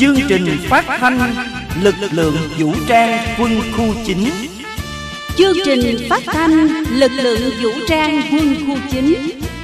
Chương trình phát thanh lực lượng vũ trang quân khu 9. Chương trình phát thanh lực lượng vũ trang quân khu 9.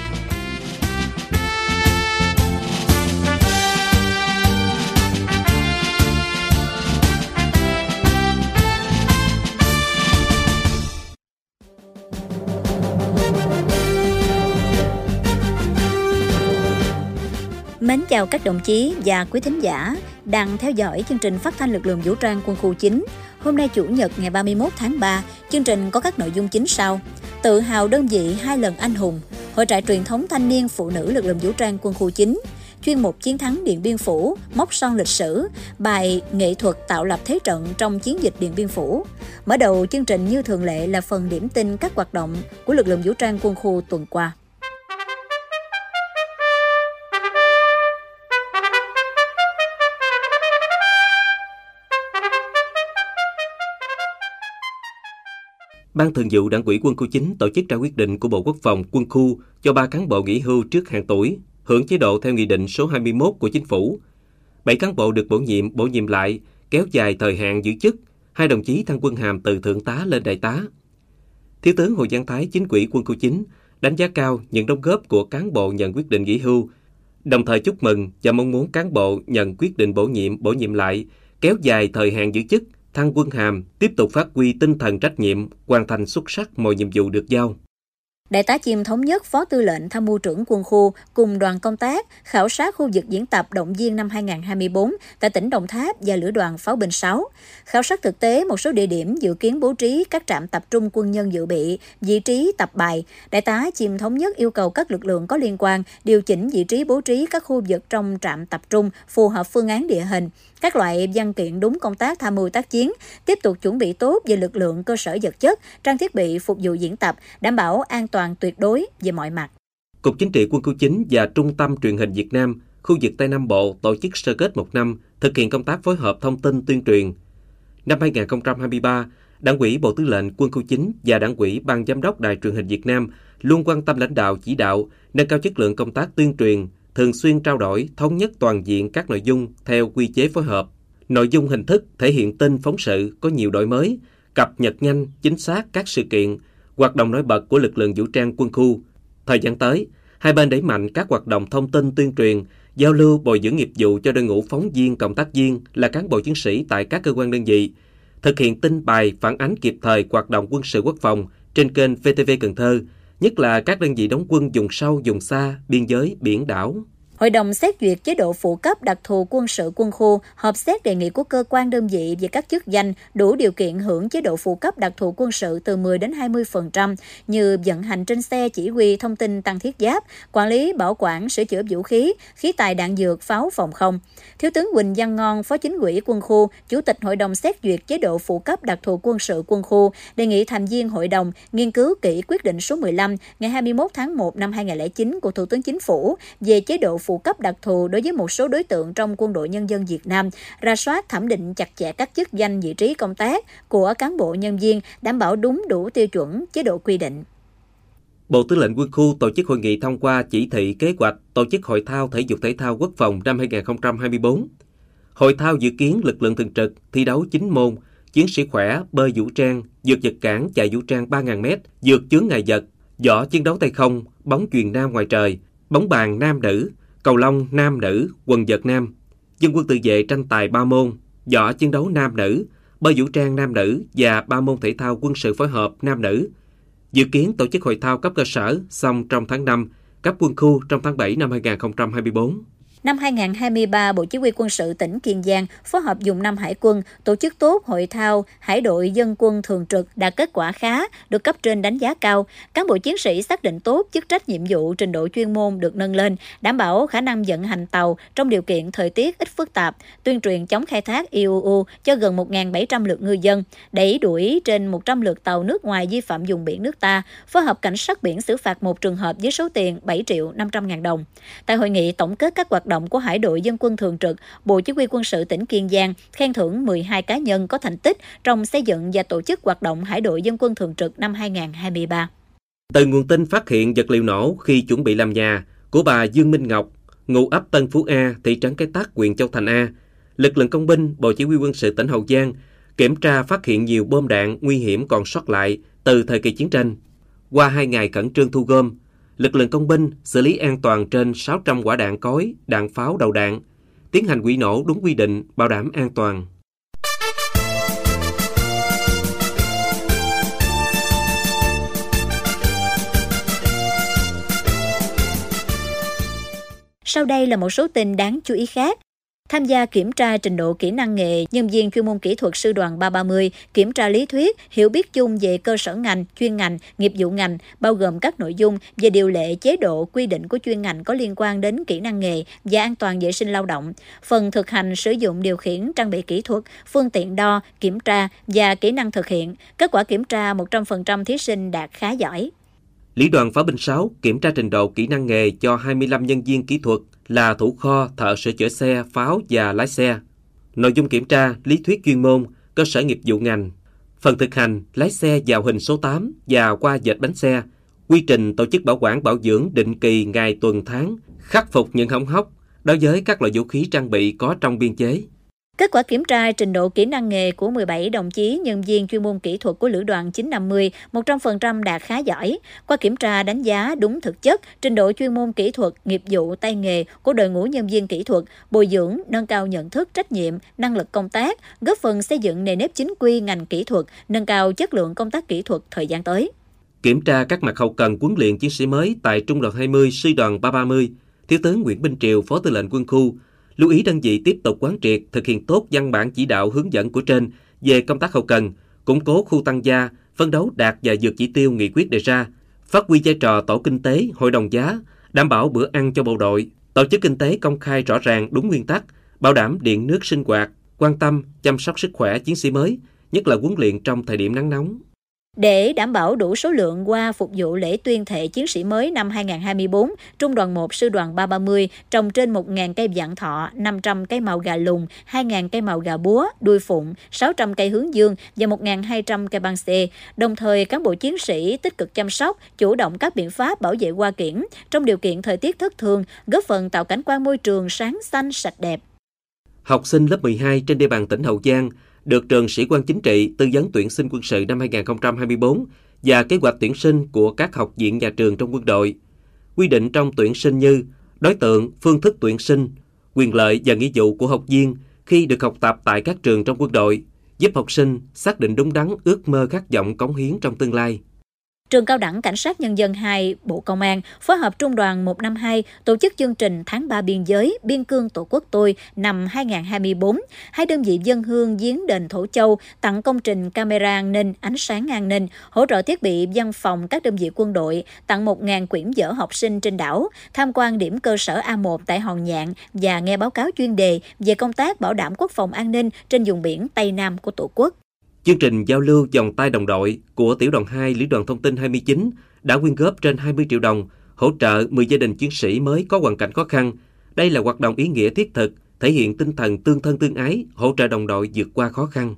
Mến chào các đồng chí và quý thính giả đang theo dõi chương trình phát thanh lực lượng vũ trang quân khu 9. Hôm nay Chủ nhật ngày 31 tháng 3, chương trình có các nội dung chính sau: tự hào đơn vị 2 lần anh hùng, hội trại truyền thống thanh niên phụ nữ lực lượng vũ trang quân khu 9, chuyên mục chiến thắng Điện Biên Phủ, mốc son lịch sử, bài nghệ thuật tạo lập thế trận trong chiến dịch Điện Biên Phủ. Mở đầu chương trình như thường lệ là phần điểm tin các hoạt động của lực lượng vũ trang quân khu tuần qua. Ban Thường vụ Đảng ủy Quân khu 9 tổ chức trao quyết định của Bộ Quốc phòng quân khu cho 3 cán bộ nghỉ hưu trước hạn tuổi, hưởng chế độ theo Nghị định số 21 của Chính phủ. 7 cán bộ được bổ nhiệm lại, kéo dài thời hạn giữ chức. 2 đồng chí thăng quân hàm từ thượng tá lên đại tá. Thiếu tướng Hồ Văn Thái, Chính ủy Quân khu 9, đánh giá cao những đóng góp của cán bộ nhận quyết định nghỉ hưu, đồng thời chúc mừng và mong muốn cán bộ nhận quyết định bổ nhiệm lại, kéo dài thời hạn giữ chức, thăng quân hàm, tiếp tục phát huy tinh thần trách nhiệm, hoàn thành xuất sắc mọi nhiệm vụ được giao. Đại tá Chim Thống Nhất, Phó Tư lệnh Tham mưu trưởng quân khu cùng đoàn công tác khảo sát khu vực diễn tập động viên năm 2024 tại tỉnh Đồng Tháp và Lữ đoàn Pháo binh 6. Khảo sát thực tế một số địa điểm dự kiến bố trí các trạm tập trung quân nhân dự bị, vị trí tập bài. Đại tá Chim Thống Nhất yêu cầu các lực lượng có liên quan điều chỉnh vị trí bố trí các khu vực trong trạm tập trung phù hợp phương án địa hình, các loại văn kiện đúng công tác tham mưu tác chiến, tiếp tục chuẩn bị tốt về lực lượng, cơ sở vật chất, trang thiết bị phục vụ diễn tập, đảm bảo an toàn tuyệt đối về mọi mặt. Cục Chính trị Quân khu 9 và Trung tâm Truyền hình Việt Nam, khu vực Tây Nam Bộ tổ chức sơ kết một năm thực hiện công tác phối hợp thông tin tuyên truyền. Năm 2023, Đảng ủy Bộ Tư lệnh Quân khu 9 và Đảng ủy Ban Giám đốc Đài Truyền hình Việt Nam luôn quan tâm lãnh đạo chỉ đạo, nâng cao chất lượng công tác tuyên truyền, thường xuyên trao đổi, thống nhất toàn diện các nội dung theo quy chế phối hợp. Nội dung hình thức thể hiện tin phóng sự có nhiều đổi mới, cập nhật nhanh, chính xác các sự kiện, hoạt động nổi bật của lực lượng vũ trang quân khu. Thời gian tới, hai bên đẩy mạnh các hoạt động thông tin tuyên truyền, giao lưu bồi dưỡng nghiệp vụ cho đội ngũ phóng viên, cộng tác viên là cán bộ chiến sĩ tại các cơ quan đơn vị, thực hiện tin bài phản ánh kịp thời hoạt động quân sự quốc phòng trên kênh VTV Cần Thơ, nhất là các đơn vị đóng quân vùng sâu, vùng xa, biên giới, biển đảo. Hội đồng xét duyệt chế độ phụ cấp đặc thù quân sự quân khu họp xét đề nghị của cơ quan đơn vị về các chức danh đủ điều kiện hưởng chế độ phụ cấp đặc thù quân sự từ 10 đến 20% như vận hành trên xe chỉ huy thông tin tăng thiết giáp, quản lý bảo quản sửa chữa vũ khí, khí tài đạn dược, pháo phòng không. Thiếu tướng Huỳnh Văn Ngon, Phó Chính ủy quân khu, Chủ tịch Hội đồng xét duyệt chế độ phụ cấp đặc thù quân sự quân khu đề nghị thành viên hội đồng nghiên cứu kỹ quyết định số 15 ngày 21 tháng 1 năm 2009 của Thủ tướng Chính phủ về chế độ phụ cấp đặc thù đối với một số đối tượng trong Quân đội Nhân dân Việt Nam, rà soát thẩm định chặt chẽ các chức danh, vị trí công tác của cán bộ nhân viên, đảm bảo đúng đủ tiêu chuẩn chế độ quy định. Bộ Tư lệnh Quân khu tổ chức hội nghị thông qua chỉ thị kế hoạch tổ chức hội thao thể dục thể thao quốc phòng năm 2024. Hội thao dự kiến lực lượng thường trực thi đấu 9 môn: chiến sĩ khỏe, bơi vũ trang, vượt vật cản, chạy vũ trang 3.000m, vượt chướng ngại vật, võ chiến đấu tay không, bóng chuyền nam ngoài trời, bóng bàn nam nữ, cầu lông nam nữ, quần vợt nam, dân quân tự vệ tranh tài 3 môn, võ chiến đấu nam nữ, bơi vũ trang nam nữ và 3 môn thể thao quân sự phối hợp nam nữ. Dự kiến tổ chức hội thao cấp cơ sở xong trong tháng 5, cấp quân khu trong tháng 7 năm 2024. Năm 2023, Bộ Chỉ huy Quân sự tỉnh Kiên Giang phối hợp vùng 5 Hải quân tổ chức tốt hội thao Hải đội dân quân thường trực đạt kết quả khá, được cấp trên đánh giá cao. Cán bộ chiến sĩ xác định tốt chức trách nhiệm vụ, trình độ chuyên môn được nâng lên, đảm bảo khả năng vận hành tàu trong điều kiện thời tiết ít phức tạp, tuyên truyền chống khai thác IUU cho gần 1.700 lượt ngư dân, đẩy đuổi trên 100 lượt tàu nước ngoài vi phạm vùng biển nước ta, phối hợp cảnh sát biển xử phạt một trường hợp với số tiền 7.500.000 đồng. Tại hội nghị tổng kết các hoạt động của Hải đội dân quân thường trực, Bộ Chỉ huy Quân sự tỉnh Kiên Giang khen thưởng 12 cá nhân có thành tích trong xây dựng và tổ chức hoạt động Hải đội dân quân thường trực năm 2023. Từ nguồn tin phát hiện vật liệu nổ khi chuẩn bị làm nhà của bà Dương Minh Ngọc, ngụ ấp Tân Phú A, thị trấn Cái Tát, huyện Châu Thành A, lực lượng công binh, Bộ Chỉ huy Quân sự tỉnh Hậu Giang kiểm tra phát hiện nhiều bom đạn nguy hiểm còn sót lại từ thời kỳ chiến tranh. Qua 2 ngày khẩn trương thu gom, lực lượng công binh xử lý an toàn trên 600 quả đạn cối, đạn pháo đầu đạn, tiến hành hủy nổ đúng quy định, bảo đảm an toàn. Sau đây là một số tin đáng chú ý khác. Tham gia kiểm tra trình độ kỹ năng nghề, nhân viên chuyên môn kỹ thuật sư đoàn 330, kiểm tra lý thuyết, hiểu biết chung về cơ sở ngành, chuyên ngành, nghiệp vụ ngành, bao gồm các nội dung về điều lệ, chế độ, quy định của chuyên ngành có liên quan đến kỹ năng nghề và an toàn vệ sinh lao động, phần thực hành sử dụng điều khiển trang bị kỹ thuật, phương tiện đo, kiểm tra và kỹ năng thực hiện. Kết quả kiểm tra 100% thí sinh đạt khá giỏi. Lữ đoàn Pháo binh 6 kiểm tra trình độ kỹ năng nghề cho 25 nhân viên kỹ thuật là thủ kho, thợ sửa chữa xe, pháo và lái xe. Nội dung kiểm tra, lý thuyết chuyên môn, cơ sở nghiệp vụ ngành. Phần thực hành, lái xe vào hình số 8 và qua dệt bánh xe. Quy trình tổ chức bảo quản bảo dưỡng định kỳ ngày tuần tháng, khắc phục những hỏng hóc đối với các loại vũ khí trang bị có trong biên chế. Kết quả kiểm tra trình độ kỹ năng nghề của 17 đồng chí nhân viên chuyên môn kỹ thuật của Lữ đoàn 950, 100% đạt khá giỏi. Qua kiểm tra đánh giá đúng thực chất, trình độ chuyên môn kỹ thuật, nghiệp vụ, tay nghề của đội ngũ nhân viên kỹ thuật, bồi dưỡng, nâng cao nhận thức, trách nhiệm, năng lực công tác, góp phần xây dựng nề nếp chính quy ngành kỹ thuật, nâng cao chất lượng công tác kỹ thuật thời gian tới. Kiểm tra các mặt hậu cần huấn luyện chiến sĩ mới tại Trung đoàn 20, Sư đoàn 330, Thiếu tướng Nguyễn Binh Triều, Phó Tư lệnh Quân khu, lưu ý đơn vị tiếp tục quán triệt, thực hiện tốt văn bản chỉ đạo hướng dẫn của trên về công tác hậu cần, củng cố khu tăng gia, phấn đấu đạt và vượt chỉ tiêu nghị quyết đề ra, phát huy vai trò tổ kinh tế, hội đồng giá, đảm bảo bữa ăn cho bộ đội, tổ chức kinh tế công khai rõ ràng đúng nguyên tắc, bảo đảm điện nước sinh hoạt, quan tâm, chăm sóc sức khỏe chiến sĩ mới, nhất là huấn luyện trong thời điểm nắng nóng. Để đảm bảo đủ số lượng qua phục vụ lễ tuyên thệ chiến sĩ mới năm 2024, Trung đoàn 1 Sư đoàn 330 trồng trên 1.000 cây vạn thọ, 500 cây màu gà lùng, 2.000 cây màu gà búa, đuôi phụng, 600 cây hướng dương và 1.200 cây băng xê. Đồng thời, cán bộ chiến sĩ tích cực chăm sóc, chủ động các biện pháp bảo vệ hoa kiển trong điều kiện thời tiết thất thường, góp phần tạo cảnh quan môi trường sáng xanh sạch đẹp. Học sinh lớp 12 trên địa bàn tỉnh Hậu Giang được trường Sĩ quan Chính trị tư vấn tuyển sinh quân sự năm 2024 và kế hoạch tuyển sinh của các học viện nhà trường trong quân đội. Quy định trong tuyển sinh như đối tượng, phương thức tuyển sinh, quyền lợi và nghĩa vụ của học viên khi được học tập tại các trường trong quân đội, giúp học sinh xác định đúng đắn ước mơ khát vọng cống hiến trong tương lai. Trường Cao đẳng Cảnh sát Nhân dân 2, Bộ Công an phối hợp Trung đoàn 152 tổ chức chương trình Tháng 3 Biên giới, Biên cương Tổ quốc tôi năm 2024. Hai đơn vị dâng hương viếng đền Thổ Châu, tặng công trình camera an ninh, ánh sáng an ninh, hỗ trợ thiết bị văn phòng các đơn vị quân đội, tặng 1.000 quyển vở học sinh trên đảo, tham quan điểm cơ sở A1 tại Hòn Nhạn và nghe báo cáo chuyên đề về công tác bảo đảm quốc phòng an ninh trên vùng biển Tây Nam của Tổ quốc. Chương trình giao lưu vòng tay đồng đội của Tiểu đoàn 2 Lữ đoàn Thông tin 29 đã quyên góp trên 20 triệu đồng, hỗ trợ 10 gia đình chiến sĩ mới có hoàn cảnh khó khăn. Đây là hoạt động ý nghĩa thiết thực, thể hiện tinh thần tương thân tương ái, hỗ trợ đồng đội vượt qua khó khăn.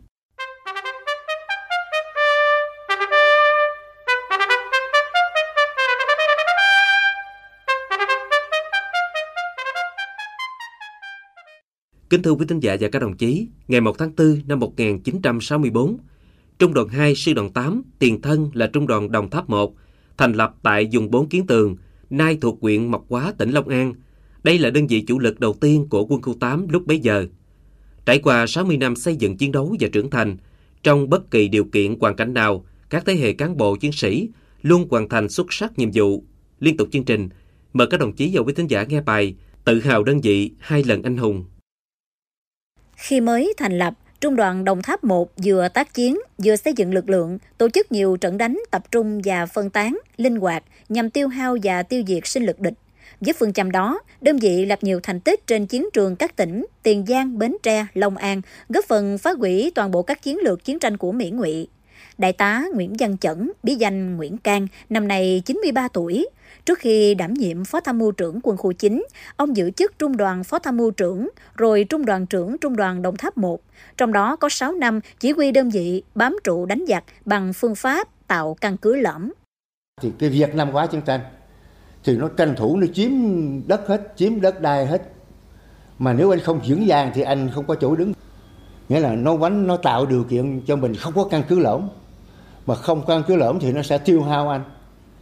Kính thưa quý thính giả và các đồng chí, ngày 1 tháng 4 năm 1964, Trung đoàn 2 Sư đoàn 8, tiền thân là Trung đoàn Đồng Tháp 1, thành lập tại vùng 4 Kiến Tường, nay thuộc huyện Mộc Hóa, tỉnh Long An. Đây là đơn vị chủ lực đầu tiên của quân khu 8 lúc bấy giờ. Trải qua 60 năm xây dựng chiến đấu và trưởng thành, trong bất kỳ điều kiện hoàn cảnh nào, các thế hệ cán bộ chiến sĩ luôn hoàn thành xuất sắc nhiệm vụ. Liên tục chương trình, mời các đồng chí và quý thính giả nghe bài Tự hào đơn vị 2 lần anh hùng. Khi mới thành lập, Trung đoàn Đồng Tháp 1 vừa tác chiến, vừa xây dựng lực lượng, tổ chức nhiều trận đánh tập trung và phân tán, linh hoạt nhằm tiêu hao và tiêu diệt sinh lực địch. Với phương châm đó, đơn vị lập nhiều thành tích trên chiến trường các tỉnh Tiền Giang, Bến Tre, Long An, góp phần phá hủy toàn bộ các chiến lược chiến tranh của Mỹ Ngụy. Đại tá Nguyễn Văn Chẩn, bí danh Nguyễn Cang, năm nay 93 tuổi. Trước khi đảm nhiệm Phó Tham mưu trưởng Quân khu 9, ông giữ chức Trung đoàn Phó Tham mưu trưởng, rồi Trung đoàn trưởng Trung đoàn Đồng Tháp 1. Trong đó có 6 năm chỉ huy đơn vị bám trụ đánh giặc bằng phương pháp tạo căn cứ lõm. Thì cái việc năm quá chiến tranh, thì nó tranh thủ nó chiếm đất hết, chiếm đất đai hết. Mà nếu anh không vững vàng thì anh không có chỗ đứng. Nghĩa là nó tạo điều kiện cho mình không có căn cứ lõm. Mà không căn cứ lõm thì nó sẽ tiêu hao anh.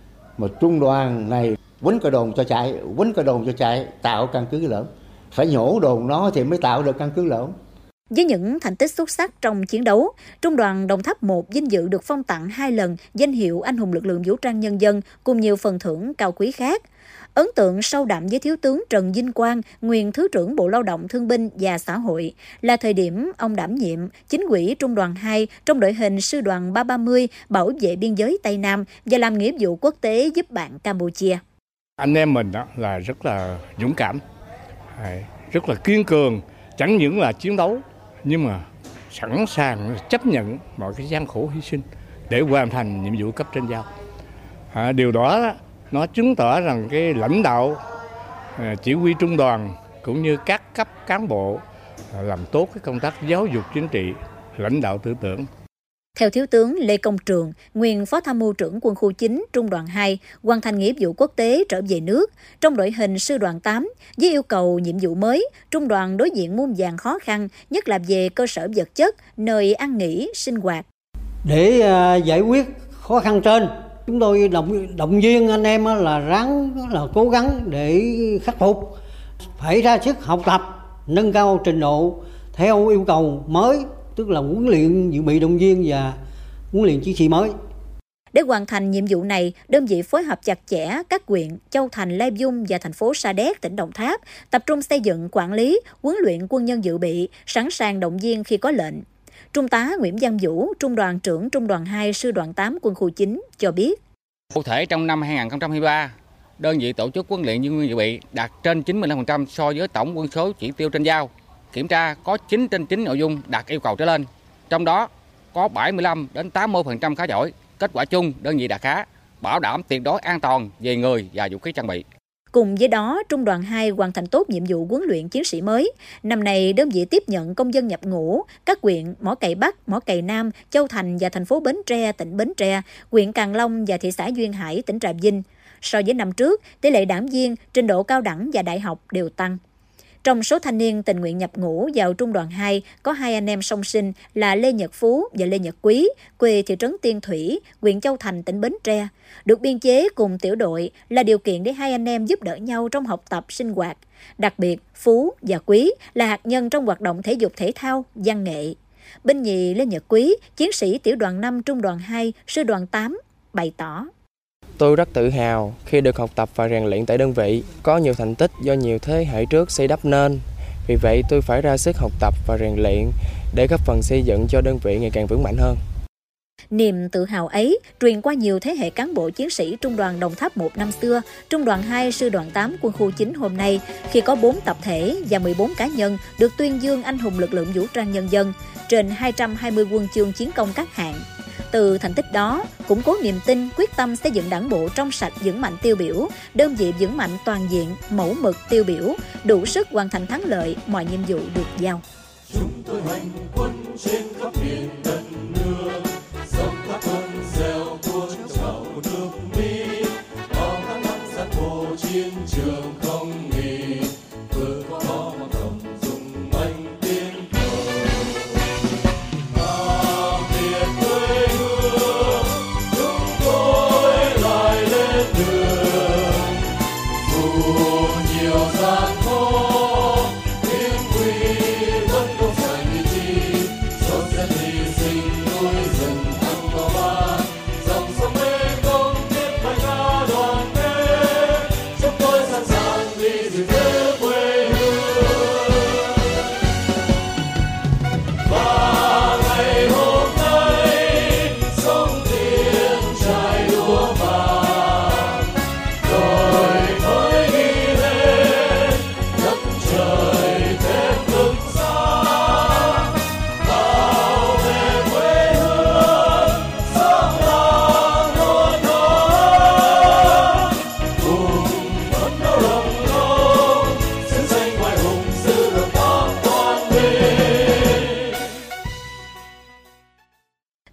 Mà trung đoàn này quýnh cái đồn cho chạy, tạo căn cứ lõm. Phải nhổ đồn nó thì mới tạo được căn cứ lõm. Với những thành tích xuất sắc trong chiến đấu, Trung đoàn Đồng Tháp 1 vinh dự được phong tặng 2 lần danh hiệu Anh hùng lực lượng vũ trang nhân dân cùng nhiều phần thưởng cao quý khác. Ấn tượng sâu đậm với Thiếu tướng Trần Vinh Quang, nguyên Thứ trưởng Bộ Lao động Thương binh và Xã hội, là thời điểm ông đảm nhiệm chính ủy Trung đoàn 2 trong đội hình Sư đoàn 330 bảo vệ biên giới Tây Nam và làm nghĩa vụ quốc tế giúp bạn Campuchia. Anh em mình đó là rất là dũng cảm, rất là kiên cường, chẳng những là chiến đấu nhưng mà sẵn sàng chấp nhận mọi cái gian khổ hy sinh để hoàn thành nhiệm vụ cấp trên giao. Điều đó nó chứng tỏ rằng cái lãnh đạo chỉ huy trung đoàn cũng như các cấp cán bộ làm tốt cái công tác giáo dục chính trị, lãnh đạo tư tưởng. Theo Thiếu tướng Lê Công Trường, nguyên Phó Tham mưu trưởng Quân khu 9 Trung đoàn 2, hoàn thành nghĩa vụ quốc tế trở về nước trong đội hình Sư đoàn 8, với yêu cầu nhiệm vụ mới, Trung đoàn đối diện muôn vàn khó khăn, nhất là về cơ sở vật chất, nơi ăn nghỉ, sinh hoạt. Để giải quyết khó khăn trên, chúng tôi động viên anh em là cố gắng để khắc phục, phải ra sức học tập, nâng cao trình độ theo yêu cầu mới, tức là huấn luyện dự bị động viên và huấn luyện chiến sĩ mới. Để hoàn thành nhiệm vụ này, đơn vị phối hợp chặt chẽ các huyện Châu Thành, Lai Vung và thành phố Sa Đéc, tỉnh Đồng Tháp, tập trung xây dựng, quản lý, huấn luyện quân nhân dự bị, sẵn sàng động viên khi có lệnh. Trung tá Nguyễn Văn Vũ, Trung đoàn trưởng Trung đoàn 2 Sư đoàn 8 Quân khu 9 cho biết. Cụ thể trong năm 2023, đơn vị tổ chức huấn luyện nhân viên dự bị đạt trên 95% so với tổng quân số chỉ tiêu trên giao. Kiểm tra có 9 trên 9 nội dung đạt yêu cầu trở lên. Trong đó có 75 đến 80% khá giỏi. Kết quả chung đơn vị đạt khá, bảo đảm tuyệt đối an toàn về người và vũ khí trang bị. Cùng với đó, Trung đoàn 2 hoàn thành tốt nhiệm vụ huấn luyện chiến sĩ mới. Năm nay, đơn vị tiếp nhận công dân nhập ngũ các huyện Mỏ Cày Bắc, Mỏ Cày Nam, Châu Thành và thành phố Bến Tre, tỉnh Bến Tre, huyện Càng Long và thị xã Duyên Hải, tỉnh Trà Vinh. So với năm trước, tỷ lệ đảng viên, trình độ cao đẳng và đại học đều tăng. Trong số thanh niên tình nguyện nhập ngũ vào Trung đoàn 2 có 2 anh em song sinh là Lê Nhật Phú và Lê Nhật Quý, quê thị trấn Tiên Thủy, huyện Châu Thành, tỉnh Bến Tre. Được biên chế cùng tiểu đội là điều kiện để 2 anh em giúp đỡ nhau trong học tập, sinh hoạt. Đặc biệt, Phú và Quý là hạt nhân trong hoạt động thể dục thể thao, văn nghệ. Binh nhì Lê Nhật Quý, chiến sĩ tiểu đoàn 5 Trung đoàn 2, Sư đoàn 8, bày tỏ. Tôi rất tự hào khi được học tập và rèn luyện tại đơn vị, có nhiều thành tích do nhiều thế hệ trước xây đắp nên. Vì vậy tôi phải ra sức học tập và rèn luyện để góp phần xây dựng cho đơn vị ngày càng vững mạnh hơn. Niềm tự hào ấy truyền qua nhiều thế hệ cán bộ chiến sĩ Trung đoàn Đồng Tháp 1 năm xưa, Trung đoàn 2 Sư đoàn 8 Quân khu 9 hôm nay, khi có 4 tập thể và 14 cá nhân được tuyên dương anh hùng lực lượng vũ trang nhân dân, trên 220 huân chương chiến công các hạng. Từ thành tích đó, củng cố niềm tin, quyết tâm xây dựng đảng bộ trong sạch vững mạnh tiêu biểu, đơn vị vững mạnh toàn diện, mẫu mực tiêu biểu, đủ sức hoàn thành thắng lợi mọi nhiệm vụ được giao. Chúng tôi hành quân trên khắp miền đất nước, dòng khắp cơn gieo cuốn trào nước Mỹ, bao tháng năm gian khổ chiến trường không nghỉ, vừa có gió mà cầm dùng anh tiến cờ. Việt quê hương, chúng tôi lại lên đường, dù nhiều gian khó, tiếng quy vẫn không phải chi, dẫu sẽ hy sinh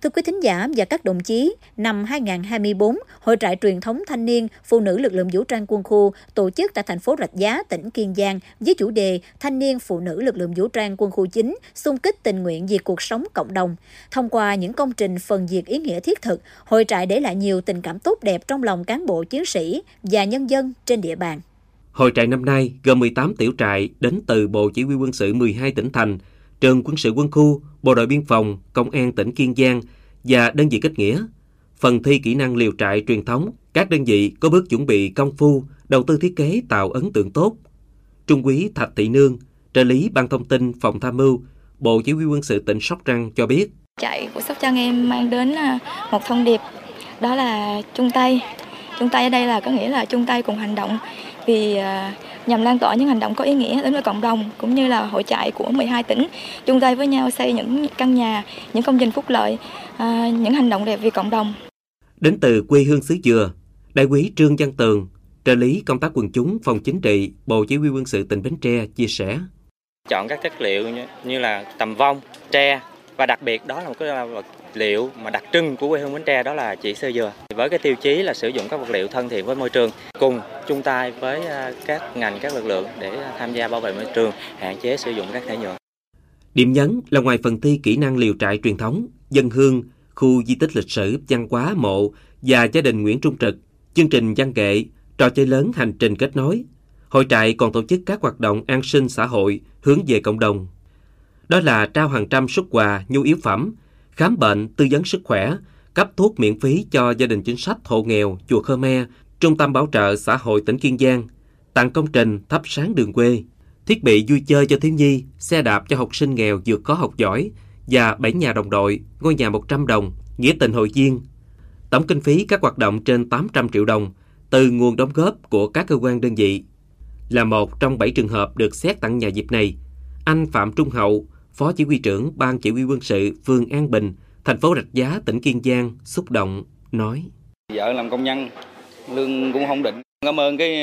Thưa quý thính giả và các đồng chí, năm 2024, Hội trại truyền thống thanh niên phụ nữ lực lượng vũ trang quân khu tổ chức tại thành phố Rạch Giá, tỉnh Kiên Giang với chủ đề Thanh niên phụ nữ lực lượng vũ trang quân khu 9 xung kích tình nguyện vì cuộc sống cộng đồng. Thông qua những công trình phần việc ý nghĩa thiết thực, hội trại để lại nhiều tình cảm tốt đẹp trong lòng cán bộ chiến sĩ và nhân dân trên địa bàn. Hội trại năm nay gồm 18 tiểu trại đến từ Bộ Chỉ huy quân sự 12 tỉnh thành, Trường Quân sự Quân khu, Bộ đội Biên phòng, Công an tỉnh Kiên Giang và đơn vị kết nghĩa. Phần thi kỹ năng liều trại truyền thống, các đơn vị có bước chuẩn bị công phu, đầu tư thiết kế tạo ấn tượng tốt. Trung úy Thạch Thị Nương, trợ lý Ban thông tin Phòng tham mưu, Bộ Chỉ huy quân sự tỉnh Sóc Trăng cho biết. Trại của Sóc Trăng em mang đến một thông điệp, đó là chung tay. Chung tay ở đây là có nghĩa là chung tay cùng hành động vì nhằm lan tỏa những hành động có ý nghĩa đến với cộng đồng, cũng như là hội trại của 12 tỉnh chung tay với nhau xây những căn nhà, những công trình phúc lợi, những hành động đẹp vì cộng đồng. Đến từ quê hương xứ Dừa, Đại úy Trương Văn Tường, trợ lý công tác quần chúng Phòng Chính trị, Bộ Chỉ huy quân sự tỉnh Bến Tre chia sẻ. Chọn các chất liệu như là tầm vong, tre và đặc biệt đó là một cái vật liệu mà đặc trưng của quê hương Bến Tre, đó là chỉ sơ dừa. Với cái tiêu chí là sử dụng các vật liệu thân thiện với môi trường, cùng chung tay với các ngành, các lực lượng để tham gia bảo vệ môi trường, hạn chế sử dụng rác thải nhựa. Điểm nhấn là ngoài phần thi kỹ năng liều trại truyền thống, dân hương, khu di tích lịch sử, văn hóa mộ và gia đình Nguyễn Trung Trực, chương trình văn nghệ, trò chơi lớn hành trình kết nối. Hội trại còn tổ chức các hoạt động an sinh xã hội hướng về cộng đồng. Đó là trao hàng trăm suất quà, nhu yếu phẩm, khám bệnh, tư vấn sức khỏe, cấp thuốc miễn phí cho gia đình chính sách, hộ nghèo, chùa Khmer, Trung tâm Bảo trợ Xã hội tỉnh Kiên Giang, tặng công trình thắp sáng đường quê, thiết bị vui chơi cho thiếu nhi, xe đạp cho học sinh nghèo vượt khó học giỏi và 7 nhà đồng đội, ngôi nhà 100 đồng, nghĩa tình hội viên. Tổng kinh phí các hoạt động trên 800 triệu đồng từ nguồn đóng góp của các cơ quan đơn vị. Là một trong 7 trường hợp được xét tặng nhà dịp này, anh Phạm Trung Hậu, Phó Chỉ huy trưởng Ban Chỉ huy quân sự phường An Bình, thành phố Rạch Giá, tỉnh Kiên Giang xúc động nói: Vợ làm công nhân, lương cũng không định. Cảm ơn cái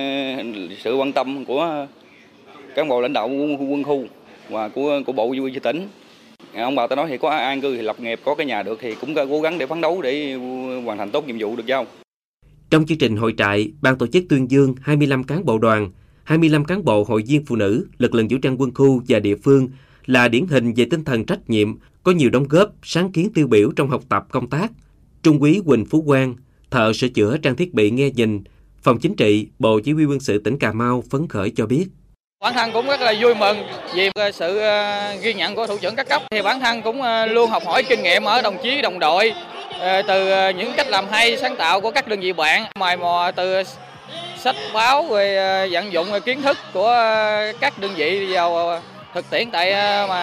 sự quan tâm của cán bộ lãnh đạo quân khu và của Bộ Chỉ huy tỉnh. Ông bà ta nói thì có an cư thì lập nghiệp, có cái nhà được thì cũng cố gắng để phấn đấu để hoàn thành tốt nhiệm vụ được giao. Trong chương trình hội trại, ban tổ chức tuyên dương 25 cán bộ đoàn, 25 cán bộ hội viên phụ nữ, lực lượng vũ trang quân khu và địa phương là điển hình về tinh thần trách nhiệm, có nhiều đóng góp, sáng kiến tiêu biểu trong học tập công tác. Trung úy Quỳnh Phú Quang, thợ sửa chữa trang thiết bị nghe nhìn, Phòng Chính trị, Bộ Chỉ huy quân sự tỉnh Cà Mau phấn khởi cho biết. Bản thân cũng rất là vui mừng vì sự ghi nhận của thủ trưởng các cấp. Thì bản thân cũng luôn học hỏi kinh nghiệm ở đồng chí, đồng đội, từ những cách làm hay, sáng tạo của các đơn vị bạn, mài mò từ sách báo rồi vận dụng kiến thức của các đơn vị vào thực tiễn tại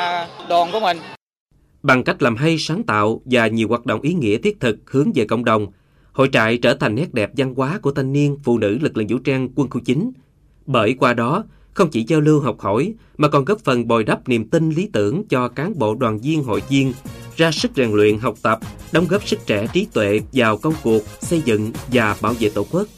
đoàn của mình. Bằng cách làm hay, sáng tạo và nhiều hoạt động ý nghĩa thiết thực hướng về cộng đồng, hội trại trở thành nét đẹp văn hóa của thanh niên phụ nữ lực lượng vũ trang quân khu 9. Bởi qua đó, không chỉ giao lưu học hỏi mà còn góp phần bồi đắp niềm tin lý tưởng cho cán bộ đoàn viên hội viên, ra sức rèn luyện học tập, đóng góp sức trẻ trí tuệ vào công cuộc xây dựng và bảo vệ Tổ quốc.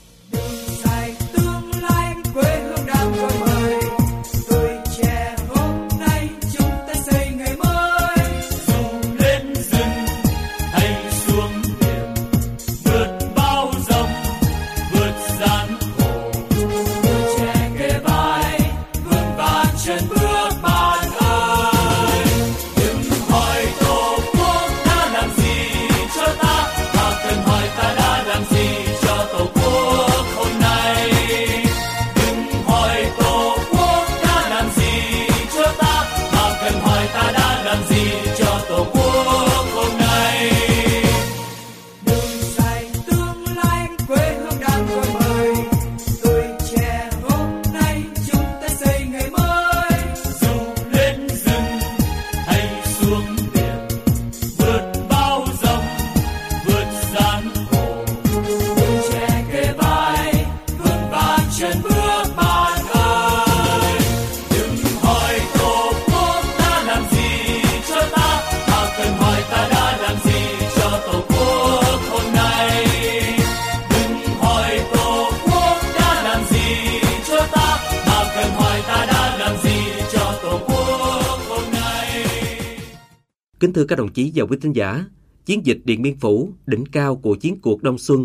Kính thưa các đồng chí và quý thính giả, chiến dịch Điện Biên Phủ, đỉnh cao của chiến cuộc Đông Xuân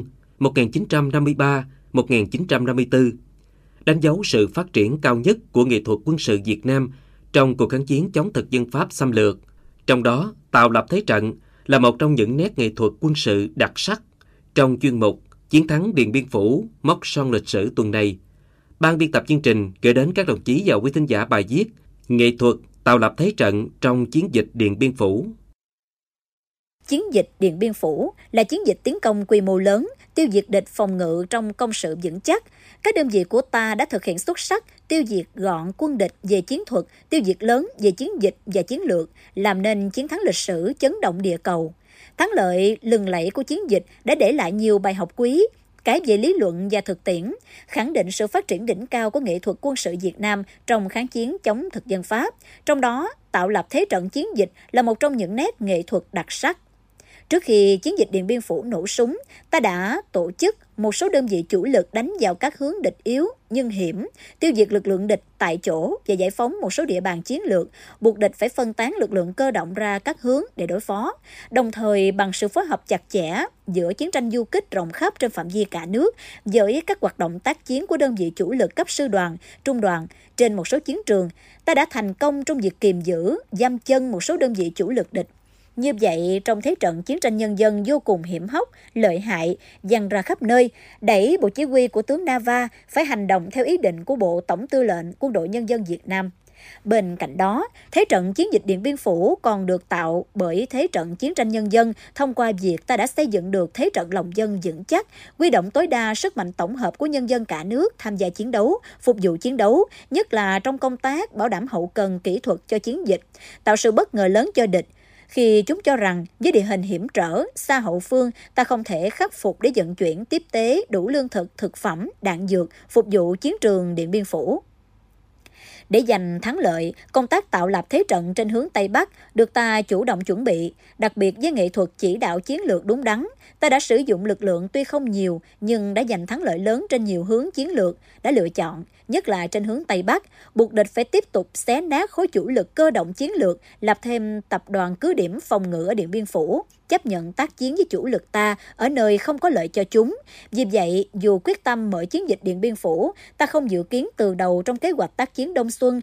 1953-1954, đánh dấu sự phát triển cao nhất của nghệ thuật quân sự Việt Nam trong cuộc kháng chiến chống thực dân Pháp xâm lược. Trong đó, tạo lập thế trận là một trong những nét nghệ thuật quân sự đặc sắc. Trong chuyên mục Chiến thắng Điện Biên Phủ, mốc son lịch sử tuần này, ban biên tập chương trình gửi đến các đồng chí và quý thính giả bài viết Nghệ thuật tạo lập thế trận trong chiến dịch Điện Biên Phủ. Chiến dịch Điện Biên Phủ là chiến dịch tiến công quy mô lớn, tiêu diệt địch phòng ngự trong công sự vững chắc. Các đơn vị của ta đã thực hiện xuất sắc, tiêu diệt gọn quân địch về chiến thuật, tiêu diệt lớn về chiến dịch và chiến lược, làm nên chiến thắng lịch sử chấn động địa cầu. Thắng lợi lừng lẫy của chiến dịch đã để lại nhiều bài học quý, cả về lý luận và thực tiễn, khẳng định sự phát triển đỉnh cao của nghệ thuật quân sự Việt Nam trong kháng chiến chống thực dân Pháp. Trong đó, tạo lập thế trận chiến dịch là một trong những nét nghệ thuật đặc sắc. Trước khi chiến dịch Điện Biên Phủ nổ súng, ta đã tổ chức một số đơn vị chủ lực đánh vào các hướng địch yếu nhưng hiểm, tiêu diệt lực lượng địch tại chỗ và giải phóng một số địa bàn chiến lược, buộc địch phải phân tán lực lượng cơ động ra các hướng để đối phó. Đồng thời, bằng sự phối hợp chặt chẽ giữa chiến tranh du kích rộng khắp trên phạm vi cả nước với các hoạt động tác chiến của đơn vị chủ lực cấp sư đoàn, trung đoàn trên một số chiến trường, ta đã thành công trong việc kiềm giữ, giam chân một số đơn vị chủ lực địch. Như vậy, trong thế trận chiến tranh nhân dân vô cùng hiểm hóc, lợi hại, dằn ra khắp nơi, đẩy bộ chỉ huy của tướng Nava phải hành động theo ý định của Bộ Tổng Tư lệnh Quân đội Nhân dân Việt Nam. Bên cạnh đó, thế trận chiến dịch Điện Biên Phủ còn được tạo bởi thế trận chiến tranh nhân dân thông qua việc ta đã xây dựng được thế trận lòng dân vững chắc, huy động tối đa sức mạnh tổng hợp của nhân dân cả nước tham gia chiến đấu, phục vụ chiến đấu, nhất là trong công tác bảo đảm hậu cần kỹ thuật cho chiến dịch, tạo sự bất ngờ lớn cho địch. Khi chúng cho rằng với địa hình hiểm trở, xa hậu phương, ta không thể khắc phục để vận chuyển tiếp tế đủ lương thực, thực phẩm, đạn dược, phục vụ chiến trường Điện Biên Phủ. Để giành thắng lợi, công tác tạo lập thế trận trên hướng Tây Bắc được ta chủ động chuẩn bị, đặc biệt với nghệ thuật chỉ đạo chiến lược đúng đắn. Ta đã sử dụng lực lượng tuy không nhiều, nhưng đã giành thắng lợi lớn trên nhiều hướng chiến lược, đã lựa chọn, nhất là trên hướng Tây Bắc, buộc địch phải tiếp tục xé nát khối chủ lực cơ động chiến lược, lập thêm tập đoàn cứ điểm phòng ngự ở Điện Biên Phủ, chấp nhận tác chiến với chủ lực ta ở nơi không có lợi cho chúng. Vì vậy, dù quyết tâm mở chiến dịch Điện Biên Phủ, ta không dự kiến từ đầu trong kế hoạch tác chiến Đông Xuân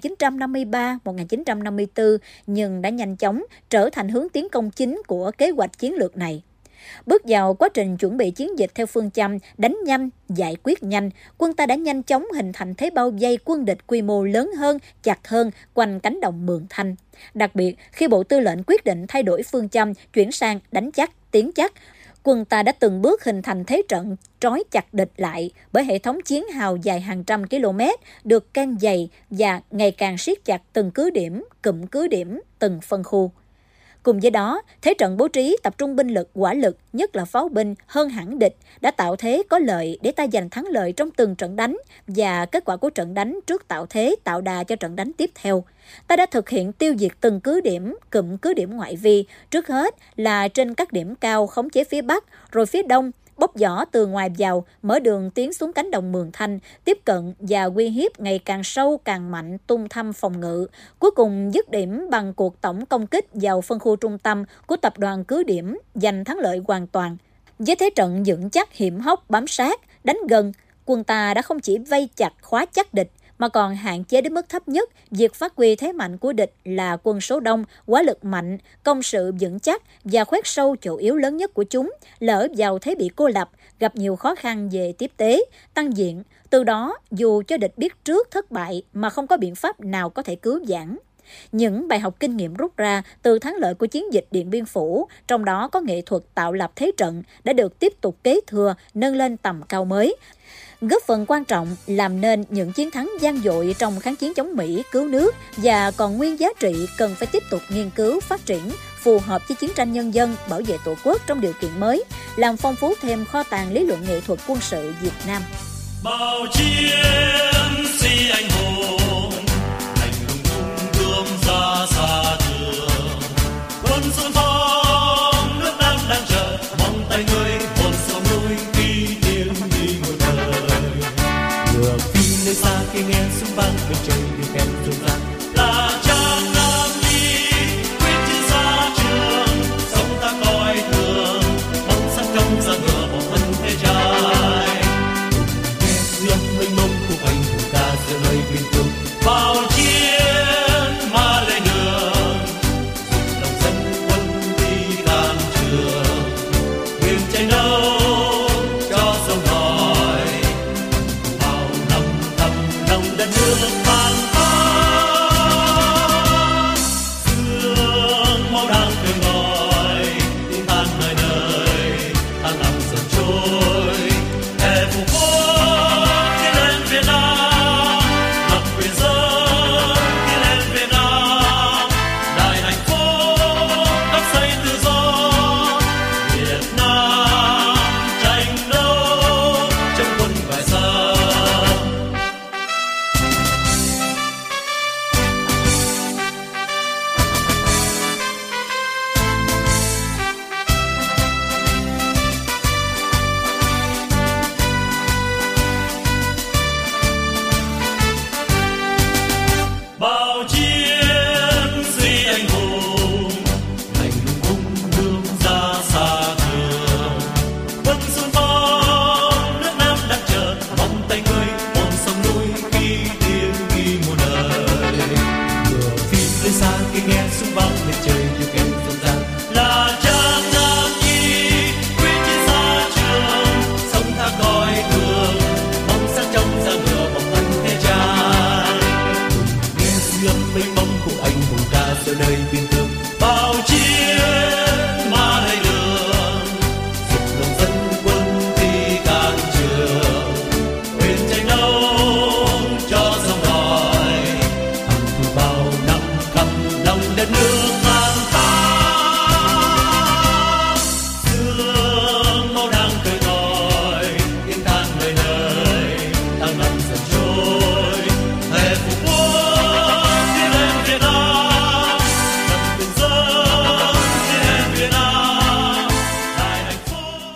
1953-1954, nhưng đã nhanh chóng trở thành hướng tiến công chính của kế hoạch chiến lược này. Bước vào quá trình chuẩn bị chiến dịch theo phương châm đánh nhanh, giải quyết nhanh, quân ta đã nhanh chóng hình thành thế bao vây quân địch quy mô lớn hơn, chặt hơn quanh cánh đồng Mường Thanh. Đặc biệt, khi Bộ Tư lệnh quyết định thay đổi phương châm, chuyển sang đánh chắc, tiến chắc, quân ta đã từng bước hình thành thế trận trói chặt địch lại bởi hệ thống chiến hào dài hàng trăm km, được can dày và ngày càng siết chặt từng cứ điểm, cụm cứ điểm, từng phân khu. Cùng với đó, thế trận bố trí tập trung binh lực, hỏa lực, nhất là pháo binh hơn hẳn địch, đã tạo thế có lợi để ta giành thắng lợi trong từng trận đánh và kết quả của trận đánh trước tạo thế, tạo đà cho trận đánh tiếp theo. Ta đã thực hiện tiêu diệt từng cứ điểm, cụm cứ điểm ngoại vi, trước hết là trên các điểm cao khống chế phía Bắc, rồi phía Đông, bóc vỏ từ ngoài vào, mở đường tiến xuống cánh đồng Mường Thanh, tiếp cận và uy hiếp ngày càng sâu càng mạnh, tung thăm phòng ngự. Cuối cùng dứt điểm bằng cuộc tổng công kích vào phân khu trung tâm của tập đoàn cứ điểm, giành thắng lợi hoàn toàn. Với thế trận vững chắc, hiểm hóc, bám sát, đánh gần, quân ta đã không chỉ vây chặt, khóa chắc địch, mà còn hạn chế đến mức thấp nhất việc phát huy thế mạnh của địch là quân số đông, hỏa lực mạnh, công sự vững chắc và khoét sâu chỗ yếu lớn nhất của chúng, lỡ vào thế bị cô lập, gặp nhiều khó khăn về tiếp tế, tăng diện. Từ đó, dù cho địch biết trước thất bại mà không có biện pháp nào có thể cứu vãn. Những bài học kinh nghiệm rút ra từ thắng lợi của chiến dịch Điện Biên Phủ, trong đó có nghệ thuật tạo lập thế trận, đã được tiếp tục kế thừa, nâng lên tầm cao mới, góp phần quan trọng làm nên những chiến thắng vang dội trong kháng chiến chống Mỹ cứu nước và còn nguyên giá trị cần phải tiếp tục nghiên cứu phát triển phù hợp với chiến tranh nhân dân bảo vệ Tổ quốc trong điều kiện mới, làm phong phú thêm kho tàng lý luận nghệ thuật quân sự Việt Nam. Bao chiến sĩ anh hùng, anh lùng tung gươm ra xa trường, quân xuân phong nước Nam đang chờ, mong tay người hồn sông núi kỷ niệm đi ngồi đời. Ngựa phi nơi xa khi nghe súng vang bên trời tiếng kèn rộn ràng, là Trang Nam Nhi quyết chiến xa trường, sông ta coi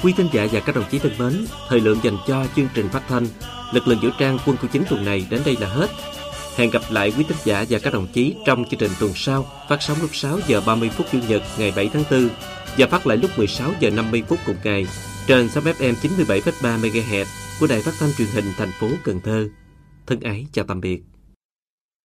Quý thính giả và các đồng chí thân mến, thời lượng dành cho chương trình phát thanh Lực lượng vũ trang Quân khu 9 tuần này đến đây là hết. Hẹn gặp lại quý thính giả và các đồng chí trong chương trình tuần sau, phát sóng lúc 6 giờ 30 phút Chủ nhật ngày 7 tháng 4 và phát lại lúc 16 giờ 50 phút cùng ngày trên sóng FM 97,3 MHz của Đài Phát thanh Truyền hình thành phố Cần Thơ. Thân ái chào tạm biệt.